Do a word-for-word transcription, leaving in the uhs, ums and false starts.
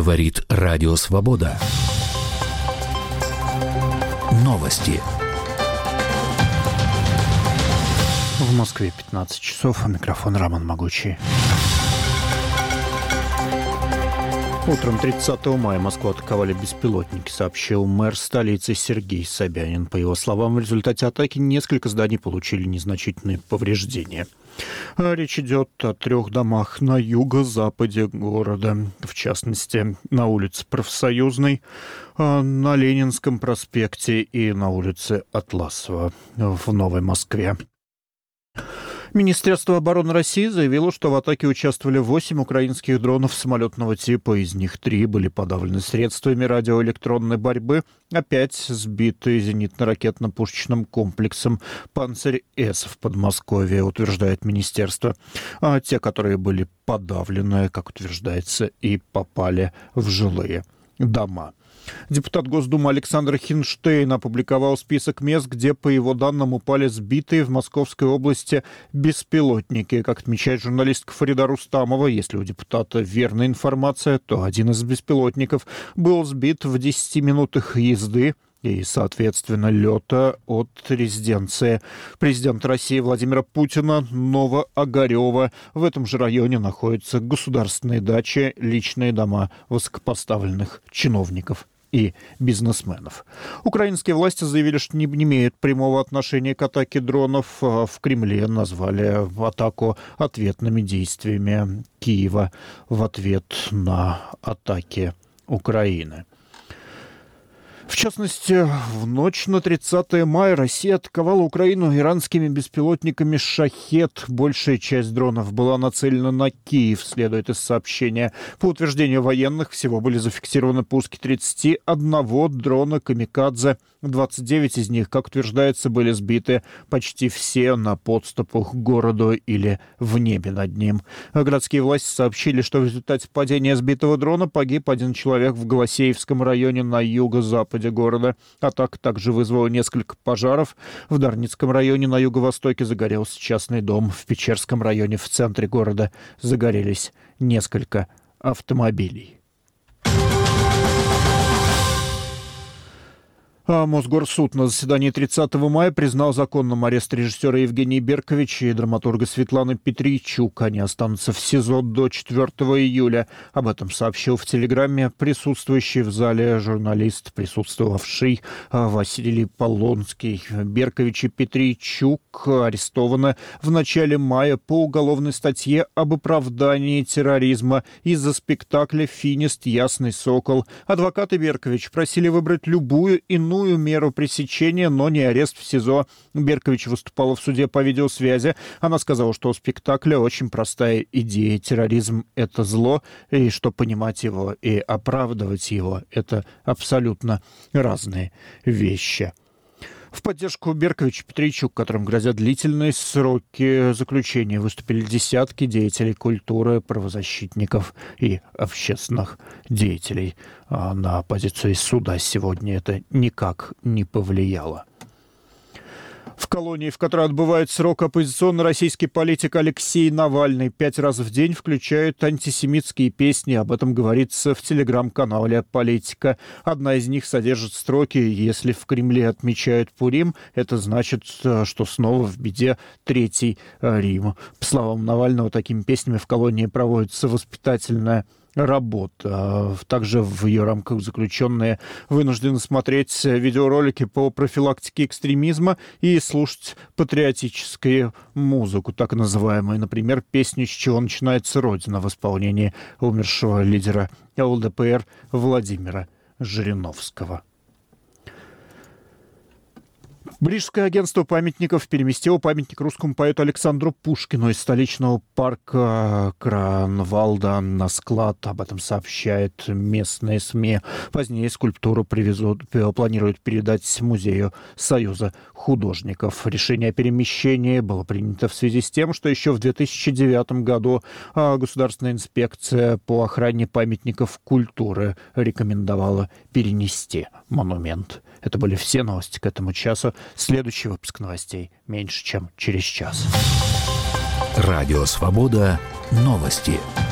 Говорит Радио Свобода. Новости. В Москве пятнадцать часов, а микрофон Роман Могучий. Утром тридцатого мая Москву атаковали беспилотники, сообщил мэр столицы Сергей Собянин. По его словам, в результате атаки несколько зданий получили незначительные повреждения. Речь идет о трех домах на юго-западе города. В частности, на улице Профсоюзной, на Ленинском проспекте и на улице Атласова в Новой Москве. Министерство обороны России заявило, что в атаке участвовали восемь украинских дронов самолетного типа. Из них три были подавлены средствами радиоэлектронной борьбы, а пять сбиты зенитно-ракетно-пушечным комплексом «Панцирь-С» в Подмосковье, утверждает министерство. А те, которые были подавлены, как утверждается, и попали в жилые дома. Депутат Госдумы Александр Хинштейн опубликовал список мест, где, по его данным, упали сбитые в Московской области беспилотники. Как отмечает журналистка Фарида Рустамова, если у депутата верная информация, то один из беспилотников был сбит в десяти минутах езды и, соответственно, лета от резиденции президента России Владимира Путина Новоогарева. В этом же районе находятся государственные дачи, личные дома высокопоставленных чиновников и бизнесменов. Украинские власти заявили, что не имеют прямого отношения к атаке дронов. В Кремле назвали атаку ответными действиями Киева в ответ на атаки Украины. В частности, в ночь на тридцатое мая Россия атаковала Украину иранскими беспилотниками «Шахед». Большая часть дронов была нацелена на Киев, следует из сообщения. По утверждению военных, всего были зафиксированы пуски тридцати одного дрона «Камикадзе». двадцать девять из них, как утверждается, были сбиты почти все на подступах к городу или в небе над ним. Городские власти сообщили, что в результате падения сбитого дрона погиб один человек в Голосеевском районе на юго-западе города. Атака также вызвала несколько пожаров. В Дарницком районе на юго-востоке загорелся частный дом. В Печерском районе в центре города загорелись несколько автомобилей. А Мосгорсуд на заседании тридцатого мая признал законным арест режиссера Евгения Берковича и драматурга Светланы Петрийчук. Они останутся в СИЗО до четвёртого июля. Об этом сообщил в Телеграме присутствующий в зале журналист, присутствовавший Василий Полонский. Беркович и Петрийчук арестованы в начале мая по уголовной статье об оправдании терроризма из-за спектакля «Финист. Ясный сокол». Адвокаты Беркович просили выбрать любую иную меру пресечения, но не арест в СИЗО. Беркович выступала в суде по видеосвязи. Она сказала, что у спектакля очень простая идея. Терроризм — это зло, и что понимать его и оправдывать его — это абсолютно разные вещи. В поддержку Берковича и Петрийчук, которым грозят длительные сроки заключения, выступили десятки деятелей культуры, правозащитников и общественных деятелей. А на позицию суда сегодня это никак не повлияло. В колонии, в которой отбывает срок оппозиционный российский политик Алексей Навальный, пять раз в день включают антисемитские песни. Об этом говорится в телеграм-канале «Политика». Одна из них содержит строки: «Если в Кремле отмечают Пурим, это значит, что снова в беде Третий Рим». По словам Навального, такими песнями в колонии проводится воспитательная работа. Также в ее рамках заключенные вынуждены смотреть видеоролики по профилактике экстремизма и слушать патриотическую музыку, так называемую. Например, песню «С чего начинается Родина» в исполнении умершего лидера ЛДПР Владимира Жириновского. Брижское агентство памятников переместило памятник русскому поэту Александру Пушкину из столичного парка Кранвалда на склад. Об этом сообщает местные СМИ. Позднее скульптуру привезут, планируют передать Музею Союза художников. Решение о перемещении было принято в связи с тем, что еще в две тысячи девятом году Государственная инспекция по охране памятников культуры рекомендовала перенести монумент. Это были все новости к этому часу. Следующий выпуск новостей меньше, чем через час. Радио «Свобода». Новости.